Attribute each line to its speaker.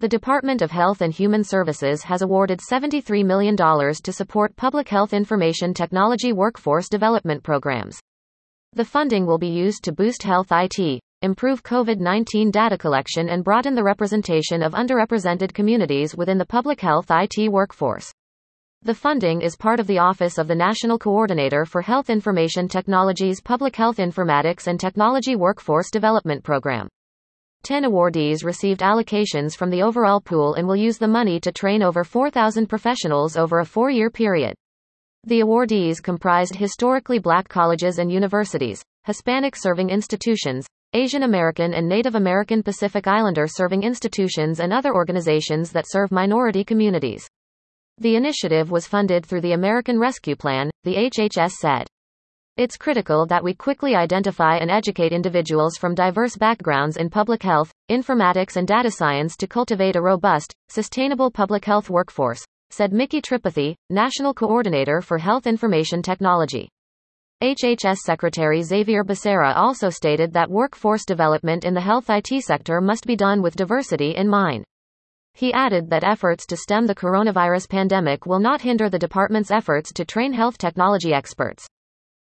Speaker 1: The Department of Health and Human Services has awarded $73 million to support public health information technology workforce development programs. The funding will be used to boost health IT, improve COVID-19 data collection, and broaden the representation of underrepresented communities within the public health IT workforce. The funding is part of the Office of the National Coordinator for Health Information Technology's Public Health Informatics and Technology Workforce Development Program. 10 awardees received allocations from the overall pool and will use the money to train over 4,000 professionals over a 4-year period. The awardees comprised historically black colleges and universities, Hispanic serving institutions, Asian American and Native American Pacific Islander serving institutions, and other organizations that serve minority communities. The initiative was funded through the American Rescue Plan, the HHS said. It's critical that we quickly identify and educate individuals from diverse backgrounds in public health, informatics, and data science to cultivate a robust, sustainable public health workforce, said Mickey Tripathi, National Coordinator for Health Information Technology. HHS Secretary Xavier Becerra also stated that workforce development in the health IT sector must be done with diversity in mind. He added that efforts to stem the coronavirus pandemic will not hinder the department's efforts to train health technology experts.